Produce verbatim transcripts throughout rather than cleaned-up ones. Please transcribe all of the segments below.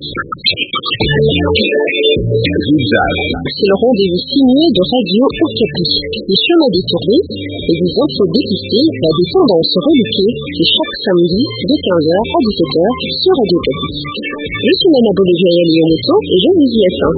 C'est le rendez-vous signé de Radio Okapi. Les chemins détournés et des infos détestées, la descendance reluquée, c'est chaque samedi de quinze heures à dix-sept heures sur Radio Okapi. Je suis Nana Bolivia Lioneto et je vous y attends.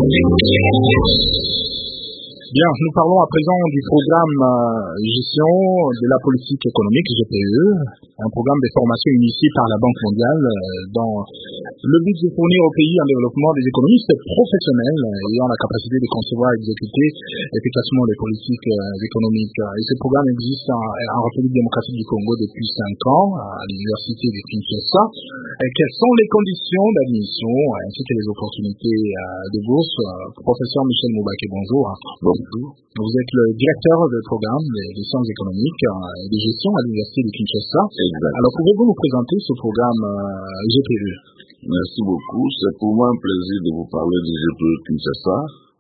Bien, nous parlons à présent du programme euh, gestion de la politique économique, G P E, un programme de formation initié par la Banque mondiale euh, dans le but de fournir au pays un développement des économistes professionnels euh, ayant la capacité de concevoir et d'exécuter efficacement les politiques euh, économiques. Et ce programme existe en, en République démocratique du Congo depuis cinq ans à l'université de Kinshasa. Et quelles sont les conditions d'admission ainsi que les opportunités euh, de bourse? Professeur Michel Moubake, bonjour. Bon. Vous êtes le directeur du programme des sciences économiques et de gestion à l'université de Kinshasa. Exact. Alors, pouvez-vous nous présenter ce programme euh, G P E? Merci beaucoup. C'est pour moi un plaisir de vous parler du G P E Kinshasa.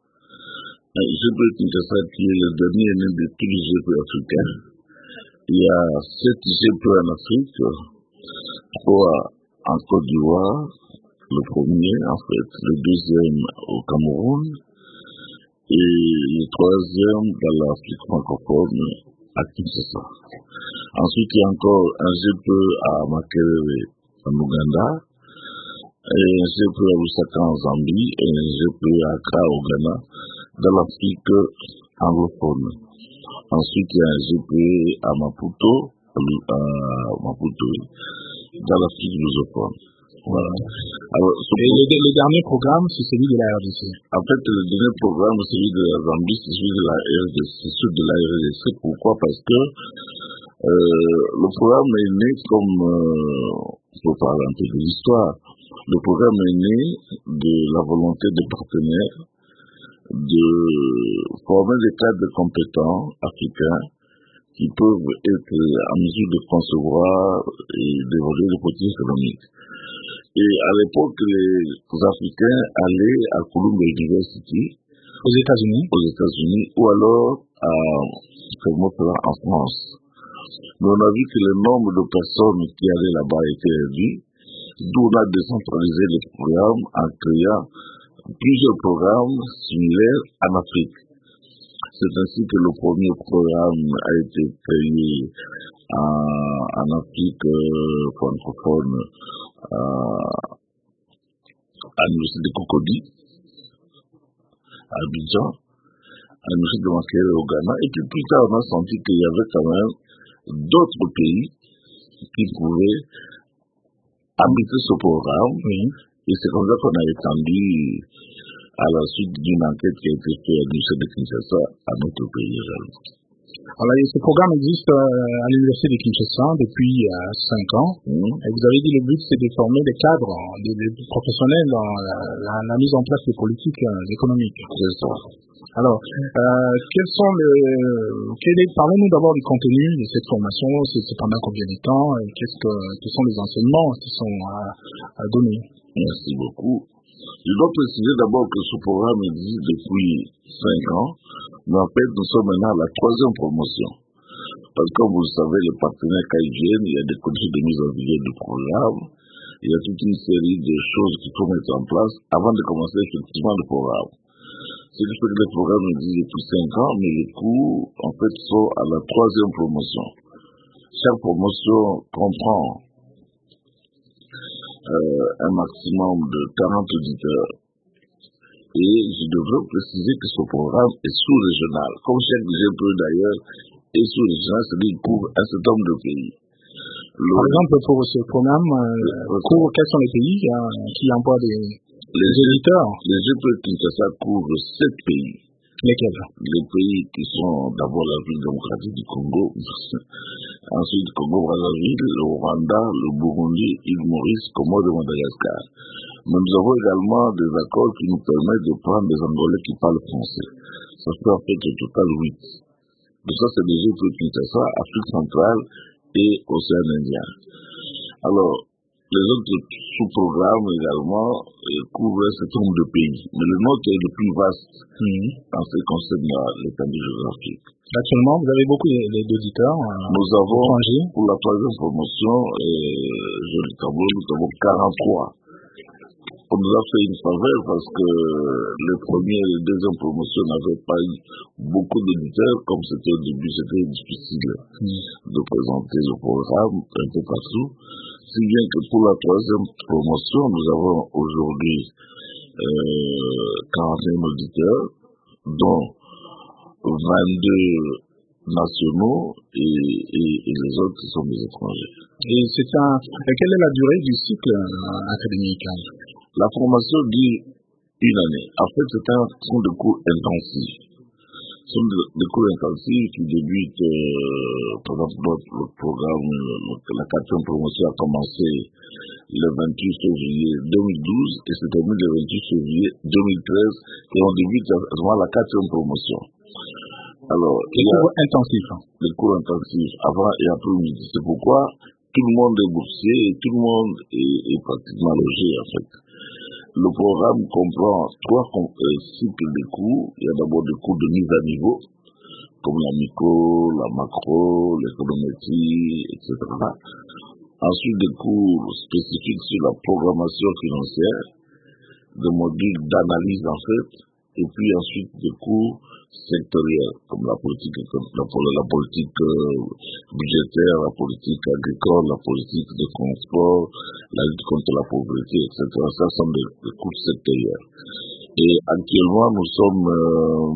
G P E Kinshasa qui est le dernier né de tous les G P E africains. Il y a sept G P E en Afrique, trois en Côte d'Ivoire, le premier en fait, le deuxième au Cameroun, et le troisième dans l'Afrique francophone à Kinshasa. Ensuite, il y a encore un G P E à Makerere en Ouganda, et un G P E à Lusaka en Zambie, et un G P E à Accra au Ghana, dans l'Afrique anglophone. Ensuite, il y a un G P E à Maputo, à Maputo, dans l'Afrique lusophone. Voilà. Alors, et le, le dernier programme, c'est celui de la R D C. En fait, le dernier programme, c'est celui de la Zambie, c'est celui de la R D C, c'est celui de la R D C. Pourquoi? Parce que euh, le programme est né comme, il euh, faut parler un peu de l'histoire, le programme est né de la volonté des partenaires de former des cadres compétents africains qui peuvent être en mesure de concevoir et d'évoluer les politiques économiques. Et à l'époque, les Africains allaient à Columbia University, aux États-Unis, aux États-Unis, ou alors à Fermont-Ferrand en France. Mais on a vu que le nombre de personnes qui allaient là-bas était réduit, d'où on a décentralisé les programmes en créant plusieurs programmes similaires en Afrique. C'est ainsi que le premier programme a été créé en, en Afrique euh, francophone, Euh, à l'université de Cocody, à Abidjan, à l'université de Makerere au Ghana, et puis plus tard on a senti qu'il y avait quand même d'autres pays qui pouvaient abriter ce programme, oui. Et c'est comme ça qu'on a étendu à la suite d'une enquête qui a été faite à l'université de Kinshasa à notre pays également. Alors, ce programme existe euh, à l'université de Kinshasa depuis euh, cinq ans. Mmh. Et vous avez dit que le but, c'est de former des cadres, des, des professionnels dans la, la, la mise en place des politiques euh, économiques. C'est ça. Alors, euh, quels sont les... Quel est, parlons-nous d'abord du contenu de cette formation. C'est, c'est pendant combien de temps? Et qu'est-ce que, quels sont les enseignements qui sont à, à donner? Merci beaucoup. Je dois préciser d'abord que ce programme existe depuis cinq ans, mais en fait, nous sommes maintenant à la troisième promotion. Parce que, comme vous le savez, les partenaires quand ils viennent, il y a des conditions de mise en vigueur du programme, il y a toute une série de choses qu'il faut mettre en place avant de commencer effectivement le programme. C'est juste que le programme existe depuis cinq ans, mais les cours, en fait, sont à la troisième promotion. Chaque promotion comprend Euh, un maximum de quarante auditeurs. Et je devrais préciser que ce programme est sous-régional. Comme chaque G P E d'ailleurs est sous-régional, c'est-à-dire qu'il couvre un certain nombre de pays. Le... Par exemple, pour ce programme, euh, couvre quels sont les pays hein, qui emploient des, les des éditeurs? Les G P E Kinshasa couvrent sept pays. Lesquels? Les pays qui sont d'abord la République démocratique du Congo, ensuite Congo-Brazzaville, le Rwanda, le Burundi, l'île Maurice, Comores et Madagascar. Mais nous avons également des accords qui nous permettent de prendre des Angolais qui parlent français. Ça fait en fait au total huit. Donc ça, c'est des G P E Kinshasa, Afrique centrale et Océan Indien. Alors, les autres sous-programmes également euh, couvrent un certain nombre de pays. Mais le nôtre est le plus vaste mmh. en ce qui concerne l'étendue géographique. Actuellement, vous avez beaucoup d'auditeurs euh, Nous avons, étrangers. Pour la troisième promotion, euh, je le tableau, nous avons quarante-trois on nous a fait une faveur parce que les premières et les deuxièmes promotions n'avaient pas eu beaucoup d'éditeurs, comme c'était au début, c'était difficile mmh. de présenter le programme un peu partout. Si bien que pour la troisième promotion, nous avons aujourd'hui euh, quarante et un auditeurs, dont vingt-deux nationaux et, et, et les autres qui sont des étrangers. Et c'est un, quelle est la durée du cycle euh, académique? La formation dure une année. En fait, c'est un sont de cours intensifs. Ce sont des cours intensifs qui débutent, euh, par exemple, notre, notre programme, notre, la quatrième promotion a commencé le vingt-huit février deux mille douze et se termine le vingt-huit février deux mille treize et on débute à la quatrième promotion. Alors, les cours intensifs. Les cours intensifs, avant et après midi. C'est pourquoi tout le monde est boursier et tout le monde est, est pratiquement logé, en fait. Le programme comprend trois euh, cycles de cours. Il y a d'abord des cours de mise à niveau, comme la micro, la macro, l'économétrie, et cetera. Ensuite, des cours spécifiques sur la programmation financière, des modules d'analyse, en fait, et puis ensuite des cours sectoriels, comme la politique, la, la politique euh, budgétaire, la politique agricole, la politique de transport, la lutte contre la pauvreté, et cetera. Ça sont des, des cours sectoriels. Et actuellement, nous sommes, euh,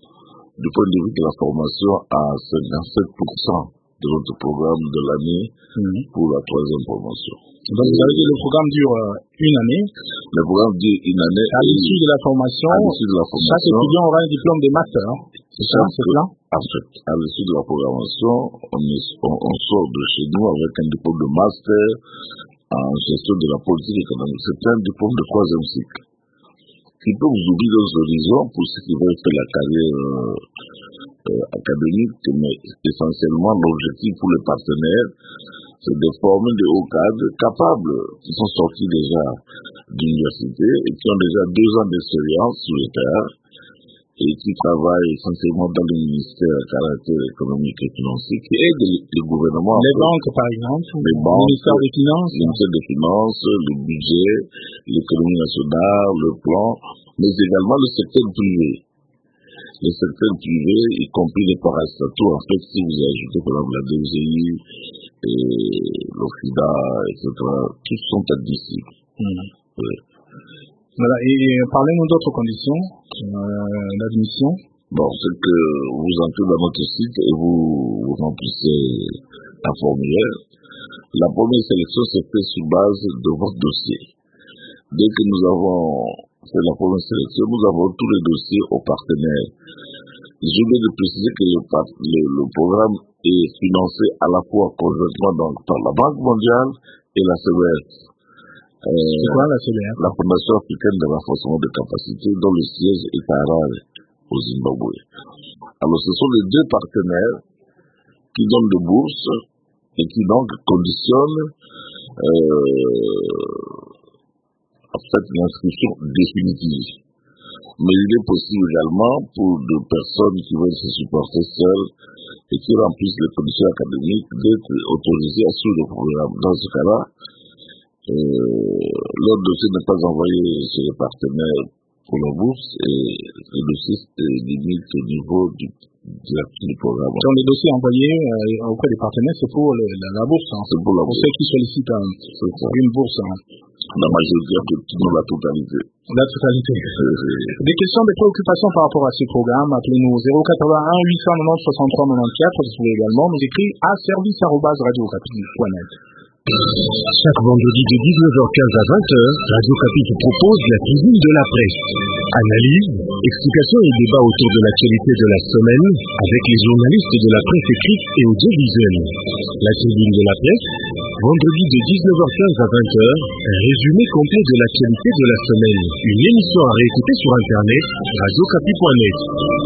du point de vue de la formation, à cinquante-sept pour cent de notre programme de l'année mmh. pour la troisième promotion. Donc, vous avez dit le programme dure euh, une année. Le programme dure une année. À l'issue de la formation, à l'issue de la formation, chaque étudiant aura un diplôme de master. C'est ça, c'est ça? En fait, à l'issue de la programmation, on, est, on, on sort de chez nous avec un diplôme de master en gestion de la politique économique. C'est un diplôme de troisième cycle qui peut vous ouvrir des horizons pour ceux qui veulent faire la carrière euh, euh, académique, mais essentiellement l'objectif pour les partenaires, c'est de former des hauts cadres capables, qui sont sortis déjà d'université et qui ont déjà deux ans d'expérience sur le terrain et qui travaillent essentiellement dans le ministère à caractère économique et financier qui aide le gouvernement. Les banques, par exemple, les banques, le ministère des Finances, le ministère des Finances, le budget, l'économie nationale, le plan, mais également le secteur privé. Le secteur privé, y compris les parastataux, en fait, si vous ajoutez par exemple la D G I, l'OFIDA, et cetera, tous sont admissibles. Mmh. Oui. Voilà, et parlez-nous d'autres conditions euh, d'admission. Bon, c'est que vous entrez dans notre site et vous, vous remplissez un formulaire. La première sélection s'est faite sur base de votre dossier. Dès que nous avons fait la première sélection, nous avons tous les dossiers aux partenaires. Je voulais de préciser que le, le, le programme est financé à la fois conjointement donc, par la Banque mondiale et la C E S. Euh, C'est quoi la C E S? La Fondation africaine de renforcement des capacités, dont le siège est à Harare, au Zimbabwe. Alors, ce sont les deux partenaires qui donnent des bourses et qui donc conditionnent euh, en fait l'inscription définitive. Mais il est possible également pour des personnes qui veulent se supporter seules et qui remplissent les conditions académiques d'être autorisées à suivre le programme. Dans ce cas-là, euh, leur dossier n'est pas envoyé chez les partenaires pour la bourse et le dossier est limite au niveau du directeur du programme. Donc les dossiers envoyés euh, auprès des partenaires, c'est pour le, la, la bourse. Hein. C'est pour la pour bourse. Ceux qui sollicitent hein, une bourse. Hein. La majorité, non la totalité. La totalité. Des questions, des préoccupations par rapport à ce programme, appelez-nous au zéro quatre-vingt-un huit cent quatre-vingt-dix soixante-trois quatre-vingt-quatre. Vous pouvez également nous écrire à service arobase radio okapi point net. Chaque vendredi de dix-neuf heures quinze à vingt heures, Radio Okapi vous propose la tribune de la presse. Analyse, explications et débats autour de l'actualité de la semaine avec les journalistes de la presse écrite et audiovisuelle. La tribune de la presse, vendredi de dix-neuf heures quinze à vingt heures, un résumé complet de l'actualité de la semaine. Une émission à réécouter sur Internet, radio okapi point net.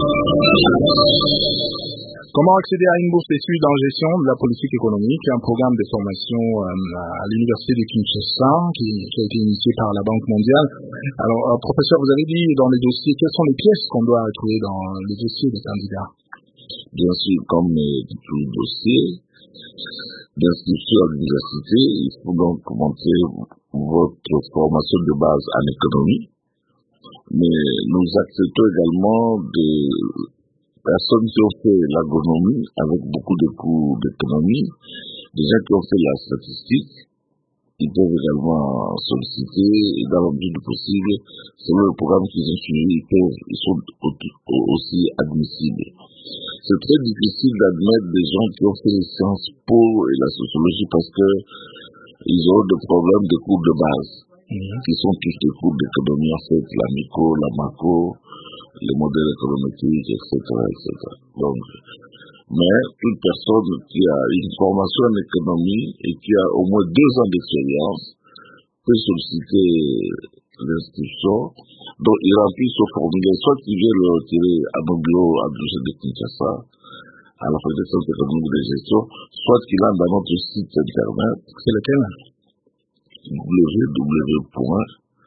Comment accéder à une bourse d'études en gestion de la politique économique, un programme de formation euh, à l'université de Kinshasa qui, qui a été initié par la Banque mondiale. Alors, euh, professeur, vous avez dit dans les dossiers, quelles sont les pièces qu'on doit trouver dans les dossiers des candidats? Bien sûr, comme euh, tout dossier, d'inscription à l'université, il faut donc commencer votre formation de base en économie. Mais nous acceptons également des personnes qui ont fait l'agronomie avec beaucoup de cours d'économie, des gens qui ont fait la statistique. Ils peuvent également solliciter, et dans le but possible, selon le programme qu'ils ont suivi, ils, peuvent, ils sont aussi admissibles. C'est très difficile d'admettre des gens qui ont fait les sciences po et la sociologie parce que ils ont des problèmes de cours de base, mmh. qui sont tous des cours d'économie, en fait, la micro, la macro, les modèles économétriques, et cetera, et cetera. Donc, mais toute personne qui a une formation en économie et qui a au moins deux ans d'expérience peut solliciter l'inscription. Donc, il remplit ce formulaire, soit il vient le retirer à nos bureaux à l'Université de Kinshasa, à la Fédération économique de gestion, soit qu'il entre dans notre site internet. C'est lequel? w w w point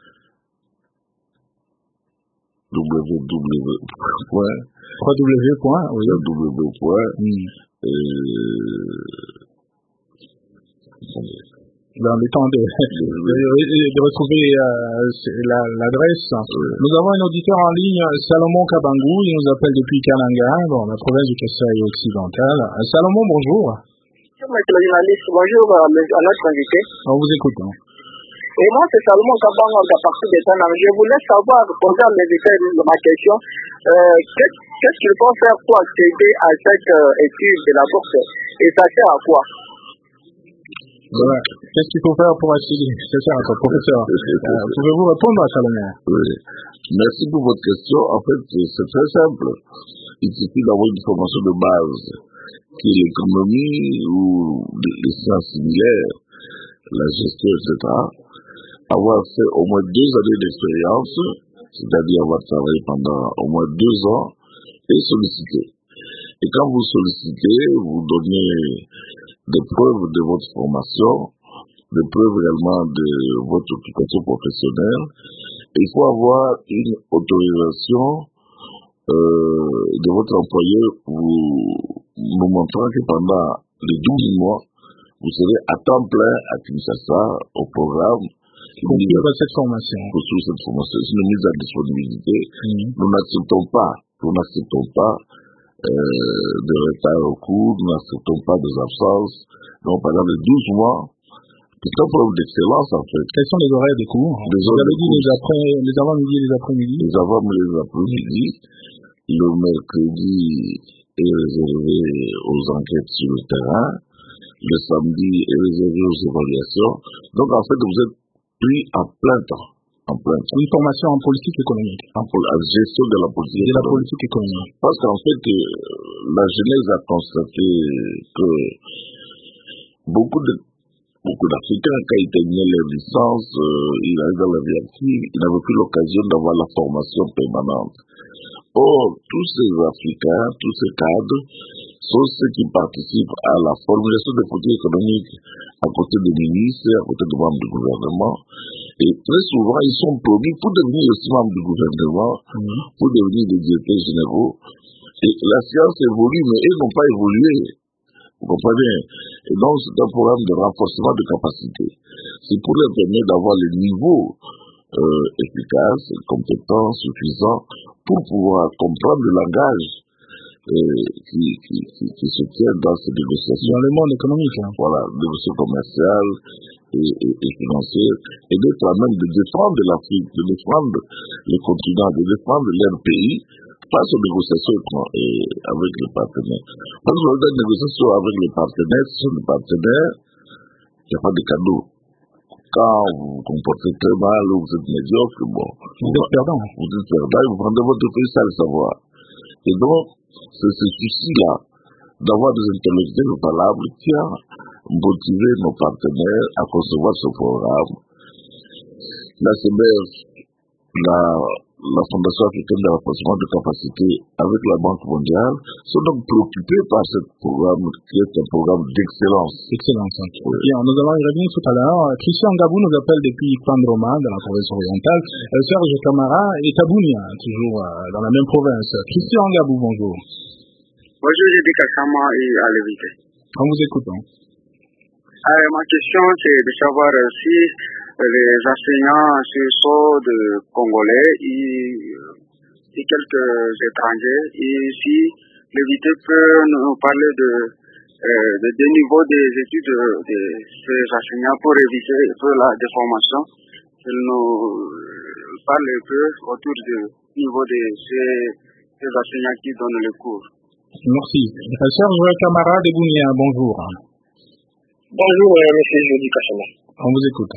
w w w point w w w point w w w point dans le temps de, de, de retrouver euh, la, l'adresse. Oui. Nous avons un auditeur en ligne, Salomon Kabangou, il nous appelle depuis Kananga, dans la province du Kasaï occidental. Salomon, bonjour. Bonjour à notre invité. On vous écoute. Hein. Et moi, c'est Salomon Kabangou à partir de Kananga. Je voulais savoir, poser à l'invité ma question, euh, qu'est-ce, qu'est-ce qu'il faut faire pour accéder à cette euh, étude de la bourse et ça sert à quoi? Voilà. Qu'est-ce qu'il faut faire pour accéder? C'est ça, professeur. Euh, pouvez-vous répondre à Salomon? Oui. Merci pour votre question. En fait, c'est très simple. Il suffit d'avoir une formation de base qui est l'économie ou les sciences similaires, la gestion, et cetera. Avoir fait au moins deux années d'expérience, c'est-à-dire avoir travaillé pendant au moins deux ans et solliciter. Et quand vous sollicitez, vous donnez des preuves de votre formation, des preuves également de votre occupation professionnelle. Il faut avoir une autorisation euh, de votre employeur vous, nous montrant que pendant les douze mois, vous serez à temps plein à Kinshasa au programme pour suivre cette formation. Pour suivre cette formation. C'est une mise à disponibilité. Mmh. Nous n'acceptons pas, nous n'acceptons pas Euh, de retard au cours, nous n'acceptons pas des absences. Donc pendant les douze mois, c'est un problème d'excellence en fait. Quels sont les horaires des cours? Les Vous avez dit les, après, les avant-midi et les après-midi? Les avant-midi et les après-midi. Le mercredi est réservé aux enquêtes sur le terrain. Le samedi est réservé aux évaluations. Donc en fait, vous êtes pris à plein temps. En plein temps. Une formation en politique économique. En la gestion de la politique de la politique économique. Parce qu'en fait, la Genèse a constaté que beaucoup de beaucoup d'Africains, quand ils terminaient leur licence, euh, ils arrivaient dans la vie active, ils n'avaient plus l'occasion d'avoir la formation permanente. Or, tous ces Africains, tous ces cadres, sont ceux qui participent à la formulation des politiques économiques à côté des ministres, à côté des membres du gouvernement. Et très souvent, ils sont promis pour devenir aussi membres du gouvernement, mmh. pour devenir des directeurs généraux. Et la science évolue, mais ils n'ont pas évolué. Vous comprenez? Et donc, c'est un programme de renforcement de capacité. C'est pour leur permettre d'avoir les niveaux euh, efficaces, compétents, suffisants, pour pouvoir comprendre le langage euh, qui, qui, qui, qui se tient dans ces négociations. Dans le monde économique. Hein. Voilà, négociations commerciales et, et, et financières, et d'être à même de défendre l'Afrique, de défendre les continents, de défendre leur pays, face aux négociations avec les partenaires. Parce que les négociations avec les partenaires, ce sont des partenaires, il n'y a pas de cadeau. Quand vous vous comportez très mal ou vous êtes médiocre, bon, vous êtes perdant. Vous êtes perdant et vous prenez votre pays sans le savoir. Et donc, c'est ce souci-là d'avoir des interlocuteurs valables qui a motivé nos partenaires à concevoir ce programme. La C B F, la la Fondation africaine de renforcement de capacité avec la Banque mondiale sont donc préoccupés par ce programme qui est un programme d'excellence. Excellence. Oui. Bien, nous allons y revenir tout à l'heure. Christian Ngabou nous appelle depuis Pandroma, dans la province orientale. Euh, Serge Camara et Tabounia, toujours euh, dans la même province. Christian Ngabou, bonjour. Bonjour, j'ai dit Kassama et à l'invité. On vous écoute. Hein. Euh, ma question, c'est de savoir si les enseignants sont de Congolais et, et quelques étrangers, et si l'invité peut nous parler de, euh, de, des niveaux des études de, de ces enseignants pour éviter un peu la déformation. Il nous parle un peu autour du niveau de ces, ces enseignants qui donnent les cours. Merci. Serge Camara de Gounia, bonjour. Bonjour, euh, monsieur Jody Kachama. On vous écoute.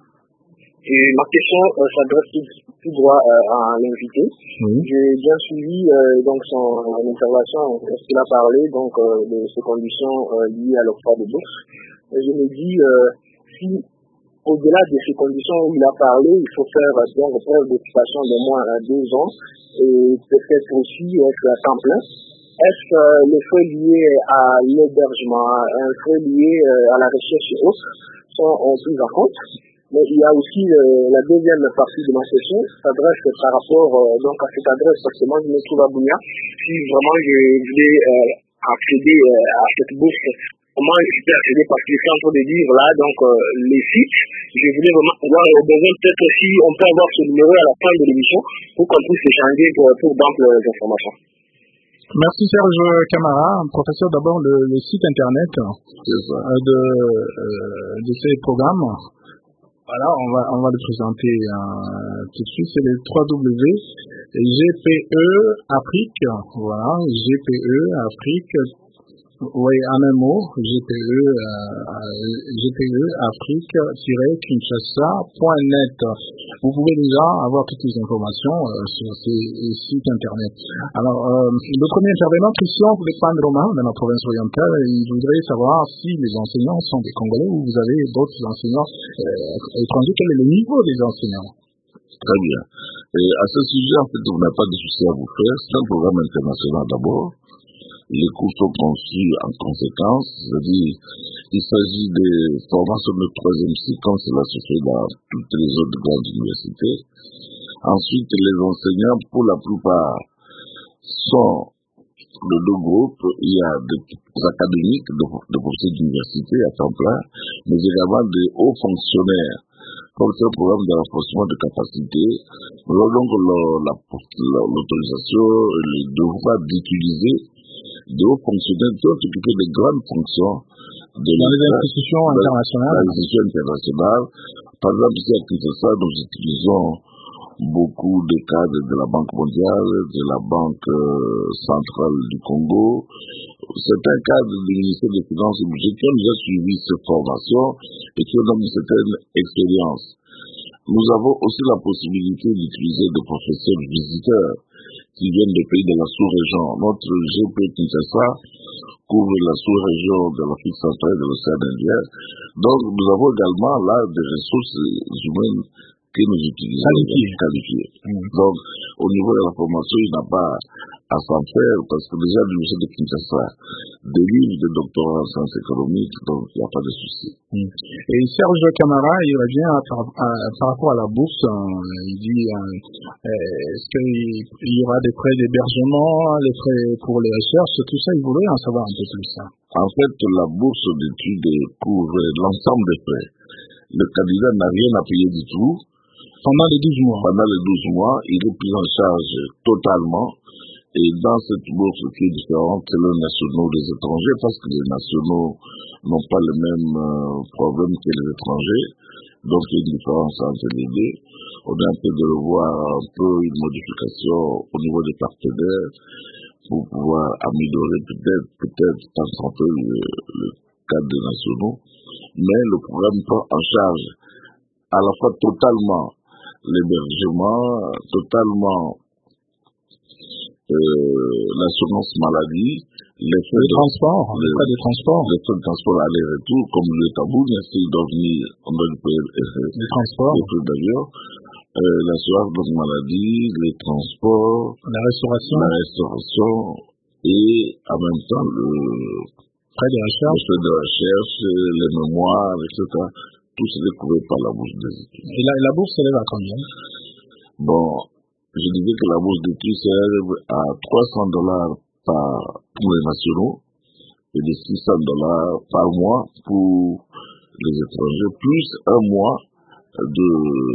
Et ma question euh, s'adresse tout, tout droit euh, à l'invité. Oui. J'ai bien suivi euh, donc son intervention, ce qu'il a parlé donc euh, de ces conditions euh, liées à l'octroi de bourse. Et je me dis, euh, si au-delà de ces conditions où il a parlé, il faut faire euh, donc preuve d'occupation de moins à deux ans et peut-être aussi être à temps plein. Est-ce que euh, les frais liés à l'hébergement, un frais lié euh, à la recherche et autres sont euh, pris en compte? Mais il y a aussi euh, la deuxième partie de ma question s'adresse par rapport euh, donc à cette adresse, parce que moi je me trouve à Bounia. Si vraiment je voulais euh, accéder euh, à cette bourse, comment je peux accéder? Parce que je suis en train de dire là, donc euh, les sites, je voulais vraiment avoir au besoin peut-être si on peut avoir ce numéro à la fin de l'émission pour qu'on puisse échanger pour, pour d'amples informations. Merci Serge Camara, professeur. D'abord le, le site internet euh, de, euh, de ces programmes. Voilà, on va, on va le présenter euh, tout de suite. C'est le w w w point g p e afrique, voilà, G P E Afrique, oui, en un mot, G P E, euh, G P E Afrique-Kinshasa point net. Vous pouvez déjà avoir toutes les informations euh, sur ces sites internet. Alors, euh, le premier intervenant, Christian Pandroma, de la province orientale, il voudrait savoir si les enseignants sont des Congolais ou vous avez d'autres enseignants euh, étrangers. Quel est le niveau des enseignants? Très bien. Et à ce sujet, en fait, on n'a pas de souci à vous faire. C'est un programme international d'abord. Les cours sont conçus en conséquence, c'est-à-dire il s'agit des formations de troisième cycle, comme cela se fait dans toutes les autres grandes universités. Ensuite, les enseignants, pour la plupart, sont de deux groupes. Il y a des académiques, des professeurs d'université à temps plein, mais également des hauts fonctionnaires. Comme c'est un programme de renforcement de capacité, nous avons donc l'autorisation et le devoir d'utiliser de hauts fonctionnaires qui ont occupé de grandes fonctions de dans les institutions internationales. Dans les institutions internationales. Par exemple, ici à Kinshasa, nous utilisons beaucoup de cadres de la Banque mondiale, de la Banque euh, centrale du Congo. C'est un cadre du ministère des Finances et du Budget qui a déjà suivi ces formations et qui ont une certaine expérience. Nous avons aussi la possibilité d'utiliser des professeurs visiteurs qui viennent des pays de la sous-région. Notre G P Kinshasa couvre la sous-région de l'Afrique centrale et de l'océan Indien. Donc, nous avons également là des ressources humaines que nous utilisons qualifiées. qualifiées. Mmh. Donc, au niveau de la formation, il n'y a pas à s'en faire parce que déjà l'Université de Kinshasa délivre des doctorats en sciences économiques, donc il n'y a pas de souci. Mmh. Et Serge Camara, il revient à, à, à, par rapport à la bourse, hein, il dit euh, est-ce qu'il y aura des frais d'hébergement, les frais pour les recherches, tout ça, il voudrait en savoir un peu plus. Ça. En fait, la bourse d'études couvre l'ensemble des frais. Le candidat n'a rien à payer du tout. Pendant les douze mois. Pendant les douze mois, il est pris en charge totalement. Et dans cette bourse qui est différente, c'est les nationaux des étrangers, parce que les nationaux n'ont pas les mêmes euh, problèmes que les étrangers. Donc, il y a une différence entre les deux. On est en train de revoir un peu une modification au niveau des partenaires pour pouvoir améliorer peut-être, peut-être, un peu le, le cadre des nationaux. Mais le programme prend en charge à la fois totalement l'hébergement, totalement euh, l'assurance maladie, les frais de transport, les frais de transport, les frais de transport aller-retour, comme le tabou, bien sûr, il doit venir, on doit lui payer les transports, les frais d'ailleurs, euh, l'assurance de maladie, les transports, la restauration, la restauration et en même temps le frais de recherche, les frais de recherche, les mémoires, et cetera. Tout c'est couvert par la bourse des études. Et la, la bourse s'élève à combien? Bon, je disais que la bourse d'études s'élève à trois cents dollars par, pour les nationaux et de six cents dollars par mois pour les étrangers, plus un mois de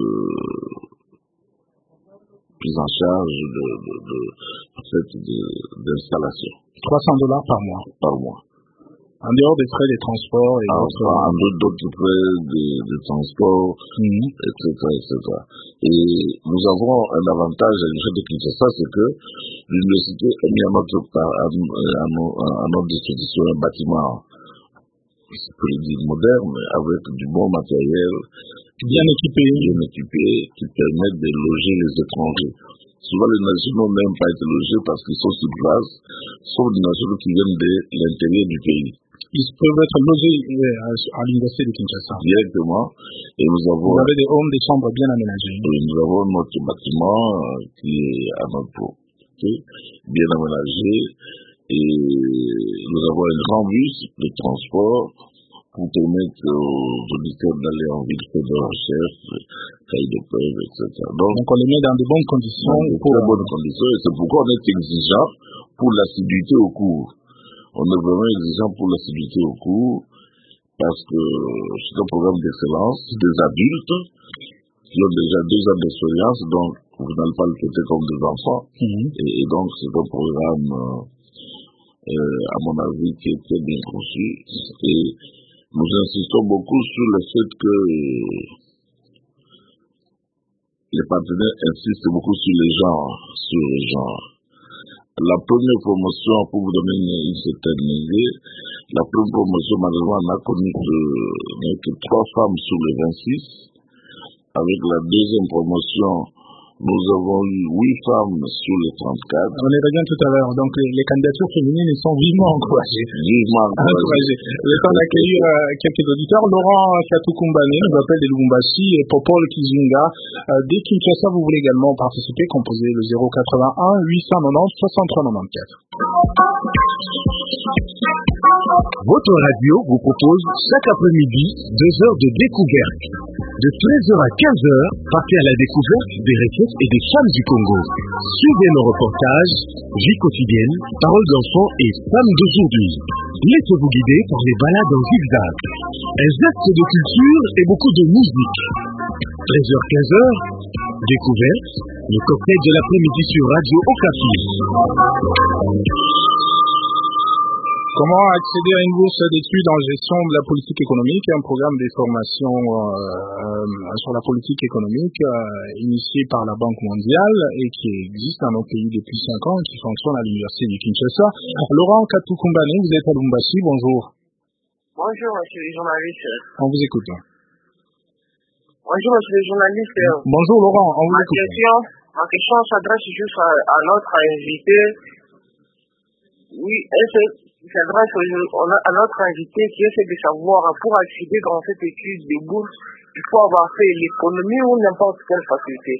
prise en charge de, de, de, de, de, d'installation. trois cents dollars par mois. Par mois. En dehors des frais de transport et en, d'autres... En dehors d'autres frais de, de transport, mmh. et cetera, et cetera. Et nous avons un avantage à l'Université de Kinshasa, c'est que l'université a mis à notre, à, à, à, à notre disposition un bâtiment, je peux dire moderne, avec du bon matériel, bien équipé, bien équipé, qui permet de loger les étrangers. Souvent, les nationaux n'aiment pas être logés parce qu'ils sont sur place, sauf des nationaux qui viennent de l'intérieur du pays. Ils peuvent être logés à l'université de Kinshasa. Directement. Et nous avons... Vous avez des homes, des chambres bien aménagées. Et nous avons notre bâtiment euh, qui est à notre propriété, bien aménagé. Et nous avons un grand bus de transport pour permettre aux auditeurs d'aller en ville, faire de recherche, cahiers de preuves, et cetera. Donc, Donc, on les met dans de bonnes conditions. Dans de pour... très bonnes conditions. Et c'est pourquoi on est exigeant pour l'assiduité au cours. On est vraiment exigeant pour l'assiduité au cours parce que c'est un programme d'excellence des adultes qui ont déjà deux ans d'expérience, donc vous n'allez pas le traiter comme des enfants. Mm-hmm. et, et donc c'est un programme, euh, à mon avis, qui est très bien conçu. Et nous insistons beaucoup sur le fait que les partenaires insistent beaucoup sur les genres, sur les genres. La première promotion, pour vous donner une, une certaine idée, la première promotion, malheureusement, n'a connu que, que trois femmes sur les vingt-six. Avec la deuxième promotion, nous avons eu huit femmes sur les trente-quatre. On y revient tout à l'heure. Donc, les, les candidatures féminines sont vivement encouragées. Vivement encouragées. Le temps d'accueillir euh, quelques auditeurs. Laurent Katoukumbane nous appelle de Lubumbashi et Popol Kizunga. Euh, dès Kinshasa, vous voulez également participer, composez le zéro quatre-vingt-un huit cent quatre-vingt-dix soixante-trois quatre-vingt-quatorze. Votre radio vous propose chaque après-midi deux heures de découverte. De treize heures à quinze heures, partez à la découverte des recettes et des femmes du Congo. Suivez nos reportages, vie quotidienne, paroles d'enfants et femmes d'aujourd'hui. Laissez-vous guider par les balades en zigzag. Un geste de culture et beaucoup de musique. treize heures quinze heures, découverte, le cocktail de l'après-midi sur Radio Okapi. Comment accéder à une bourse d'études en gestion de la politique économique, un programme de formation euh, euh, sur la politique économique euh, initié par la Banque mondiale et qui existe dans nos pays depuis cinq ans et qui fonctionne à l'université du Kinshasa. Laurent Katoukumbane, vous êtes à Lubumbashi, bonjour. Bonjour, monsieur les journalistes. On vous écoute. Bonjour, monsieur les journalistes. Bonjour, Laurent, on vous ma écoute. Question, ma question s'adresse juste à, à notre invité. Oui, est-ce s'adresse à notre invité qui essaie de savoir, pour accéder dans cette étude de bourse, il faut avoir fait l'économie ou n'importe quelle faculté.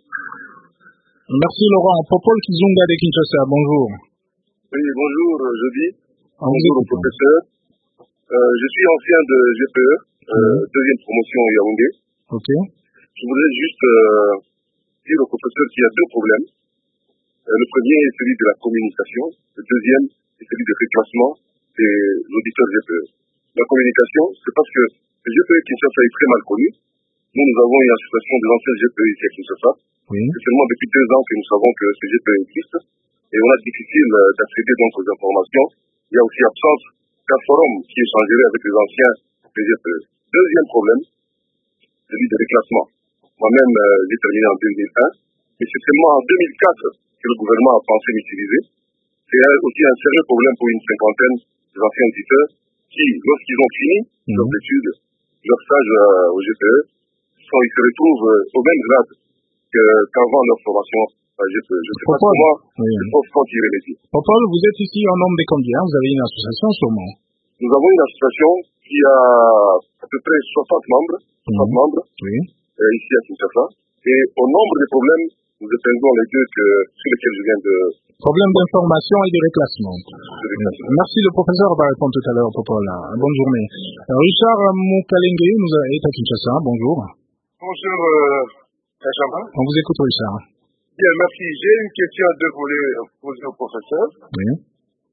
Merci Laurent. Popol Kizunga de Kinshasa, bonjour. Oui, bonjour, je dis. Ah, bonjour au professeur. Euh, je suis ancien de G P E, euh, mmh. deuxième promotion à Yaoundé. Ok. Je voudrais juste euh, dire au professeur qu'il y a deux problèmes. Euh, le premier est celui de la communication. Le deuxième c'est celui de reclassement des auditeurs G P E. La communication, c'est parce que le G P E Kinshasa est très mal connu. Nous, nous avons une association des anciens G P E ici à Kinshasa. Oui. C'est seulement depuis deux ans que nous savons que ce G P E existe. Et on a difficile d'accéder donc aux informations. Il y a aussi absence d'un forum qui échangerait avec les anciens des G P E. Deuxième problème, celui de reclassement. Moi-même, euh, j'ai terminé en deux mille un. Mais c'est seulement en deux mille quatre que le gouvernement a pensé m'utiliser. C'est aussi un sérieux problème pour une cinquantaine d'anciens auditeurs qui, lorsqu'ils ont fini mmh. leurs études, leur stage euh, au G P E, sont, ils se retrouvent euh, au même grade qu'avant leur formation à G P E. Je ne sais pas comment oui. ils peuvent y remédier. Popol, vous êtes ici en nombre de combien? Vous avez une association sûrement? Nous avons une association qui a à peu près soixante membres, soixante mmh. membres oui. euh, ici à Kinshasa. Et au nombre de problèmes, nous épinglons les deux que, sur lesquels je viens de... Problème d'information et de reclassement. Merci, le professeur va répondre tout à l'heure, Popol. Bonne journée. Richard Moukalenge nous est à Kinshasa. Bonjour. Bonjour, euh, Benjamin. On vous écoute, Richard. Bien, merci. J'ai une question à deux volets poser au professeur. Oui.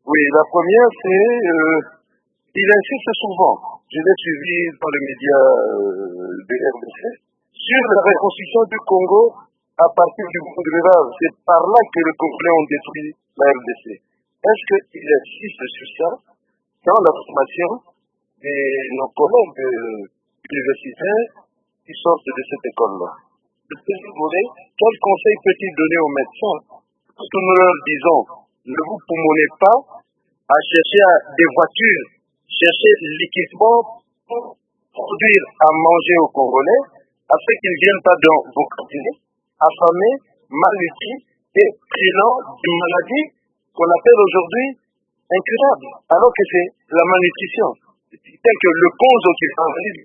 Oui, la première, c'est, euh, il insiste souvent, je l'ai suivi dans les médias euh, de R D C, sur la reconstruction du Congo à partir du monde rural. C'est par là que les Congolais ont détruit la R D C. Est-ce qu'il insiste sur ça dans la formation de nos collègues universitaires qui sortent de cette école-là? Le deuxième volet, quel conseil peut-il donner aux médecins? Parce que nous leur disons, ne vous poumonnez pas à chercher des voitures, chercher l'équipement pour produire à manger aux Congolais, afin qu'ils ne viennent pas dans vos cabinets, affamés, malnutris et prenant des maladies qu'on appelle aujourd'hui incurables, alors que c'est la malnutrition. Tel que le Congo qui s'enlise.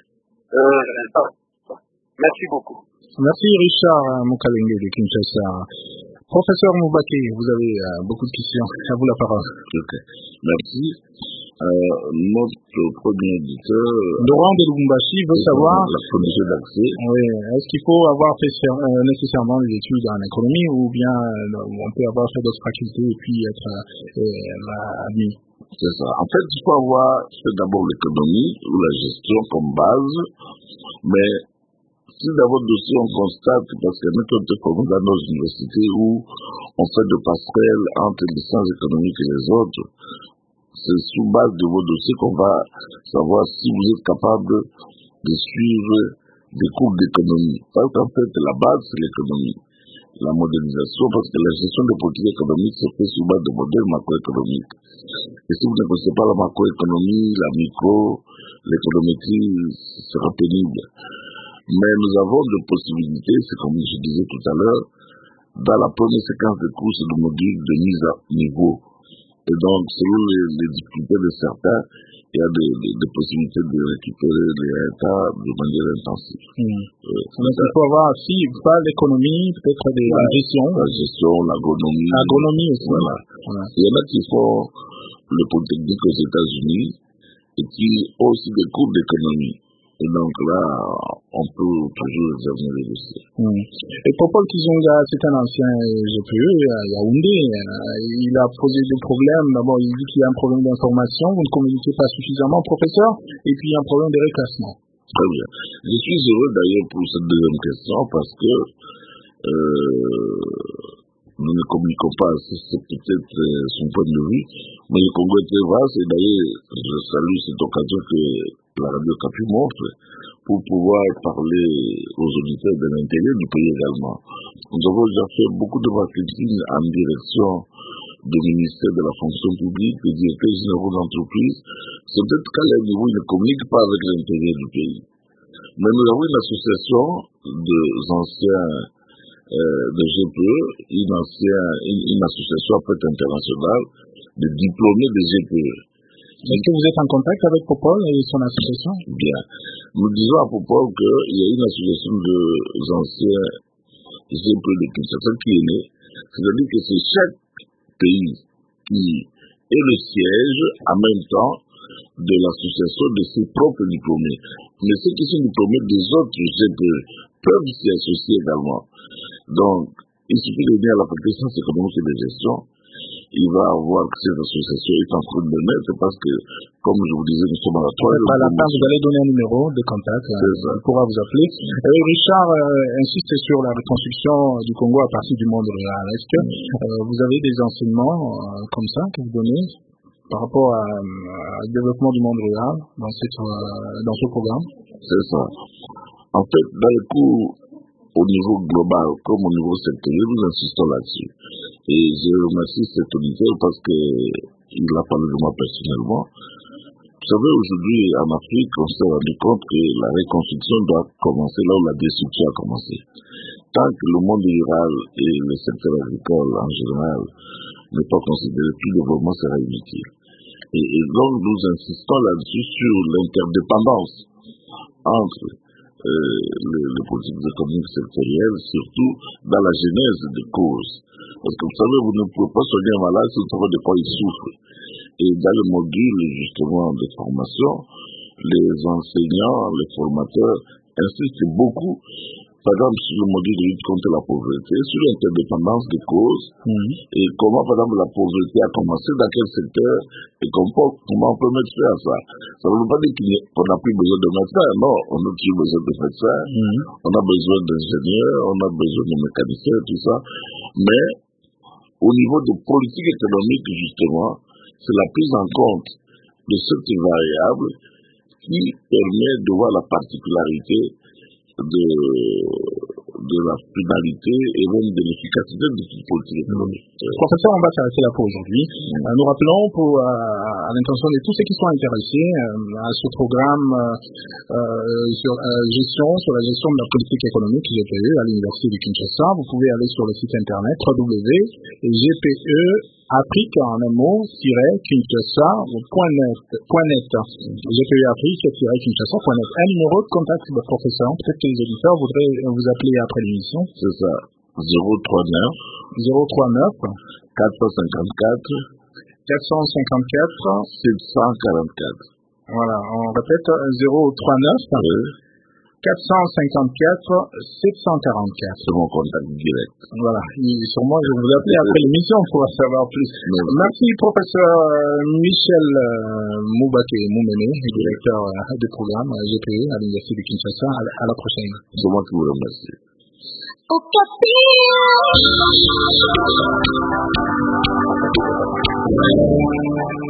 Euh, merci beaucoup. Merci Richard Mukalenge de Kinshasa. Professeur Moubaké, vous avez euh, beaucoup de questions. À vous la parole. Okay. Merci. Euh, notre premier auditeur, Laurent de Lubumbashi, veut savoir la condition d'accès. Oui, est-ce qu'il faut avoir fait euh, nécessairement des études en économie ou bien euh, on peut avoir fait d'autres facultés et puis être euh, admis? C'est ça. En fait, il faut avoir fait d'abord l'économie ou la gestion comme base, mais si dans votre dossier on constate, parce que nous sommes formés dans nos universités où on fait de passerelles entre les sciences économiques et les autres, c'est sous base de vos dossiers qu'on va savoir si vous êtes capable de suivre des cours d'économie. Parce qu'en fait, la base, c'est l'économie. La modernisation, parce que la gestion des politiques économiques se fait sous base de modèles macroéconomiques. Et si vous ne connaissez pas la macroéconomie, la micro, l'économétrie, ce sera pénible. Mais nous avons des possibilités, c'est comme je disais tout à l'heure, dans la première séquence de cours, c'est le module de mise à niveau. Et donc, selon les, les difficultés de certains, il y a des, des, des possibilités de récupérer les états de manière intensive. Mmh. Euh, Donc, il faut avoir, si pas l'économie, peut-être des, la gestion. La gestion, l'agronomie. L'agronomie aussi. Voilà. Voilà. Il y en a qui font le Polytechnique aux États-Unis et qui ont aussi des cours d'économie. Et donc là, on peut toujours examiner les dossiers. Mmh. Et Popol Kizunga, c'est un ancien G P E à Yaoundé. Il a posé des problèmes. D'abord, il dit qu'il y a un problème d'information, vous ne communiquez pas suffisamment, professeur, et puis un problème de reclassement. Très bien. Je suis heureux d'ailleurs pour cette deuxième question parce que euh, nous ne communiquons pas, c'est peut-être son point de vue, mais le Congo est très vaste et d'ailleurs, je salue cette occasion que la radio Capu m'offre pour pouvoir parler aux auditeurs de l'intérieur du pays également. Nous avons déjà fait beaucoup de marketing en direction du ministère de la fonction publique, des directeurs généraux d'entreprise. C'est peut-être qu'à leur niveau, ils ne communiquent pas avec l'intérieur du pays. Mais nous avons une association des anciens euh, de G P E, une, ancien, une, une association en fait internationale de diplômés de G P E. Est-ce que vous êtes en contact avec Popol et son association? Bien. Nous disons à Popol qu'il y a une association des anciens G P E de Kinshasa qui est née. C'est-à-dire que c'est chaque pays qui est le siège en même temps de l'association de ses propres diplômés. Mais ceux qui sont diplômés des autres G P E peuvent s'y associer également. Donc, il suffit de venir à la faculté de sciences économiques et de gestion. Il va avoir que cette association est en train de naître parce que, comme je vous disais, nous sommes à la troisième. À la fin, vous allez donner un numéro de contact. On pourra vous appeler. Et Richard euh, insiste sur la reconstruction du Congo à partir du monde rural. Est-ce que euh, vous avez des enseignements euh, comme ça que vous donnez par rapport à, à, au développement du monde rural dans, cette, euh, dans ce programme? C'est ça. En fait, dans les cours au niveau global comme au niveau sectoriel, nous insistons là-dessus. Et je remercie cet auditeur parce qu'il a parlé de moi personnellement. Vous savez, aujourd'hui, en Afrique, on s'est rendu compte que la reconstruction doit commencer là où la destruction a commencé. Tant que le monde rural et le secteur agricole en général n'est pas considéré, tout le développement sera inutile. Et, et donc, nous insistons là-dessus sur l'interdépendance entre euh, les, les politiques économiques sectorielles, surtout dans la genèse des causes. Parce que vous savez, vous ne pouvez pas soigner un malade si vous savez de quoi il souffre. Et dans le module, justement, de formation, les enseignants, les formateurs insistent beaucoup par exemple, sur le module de lutte contre la pauvreté, sur l'interdépendance des causes, mmh. et comment, par exemple, la pauvreté a commencé, dans quel secteur, et comment, comment on peut mettre fin à ça. Ça ne veut pas dire qu'on n'a plus besoin de médecins, non, on a toujours besoin de médecins, mmh. on a besoin d'ingénieurs, on a besoin de mécaniciens, tout ça, mais au niveau de politique économique, justement, c'est la prise en compte de cette variable qui permet de voir la particularité de, de la finalité et même de l'efficacité de cette politique économique. Professeur, on va s'arrêter là pour aujourd'hui. Euh, nous rappelons pour, euh, à l'intention de tous ceux qui sont intéressés euh, à ce programme euh, sur euh, gestion, sur la gestion de la politique économique G P E à l'Université de Kinshasa, vous pouvez aller sur le site internet w w w point g p e Afrique en un mot, Kinshasa point net. G P E Afrique Kinshasa point net. Un numéro de contact de professeur. Peut-être que les auditeurs voudraient vous appeler après l'émission. C'est ça. zéro trois neuf zéro trois neuf quatre cent cinquante-quatre quatre cent cinquante-quatre sept cent quarante-quatre. Voilà, on répète zéro trois neuf oui. quatre cent cinquante-quatre sept cent quarante-quatre. C'est mon contact direct. Voilà, et sûrement je vais vous appeler après l'émission pour en savoir plus. Merci, Merci professeur Michel Moubake Moumene, directeur du programme G P E à l'Université de Kinshasa. À la prochaine. C'est moi qui vous remercie. Au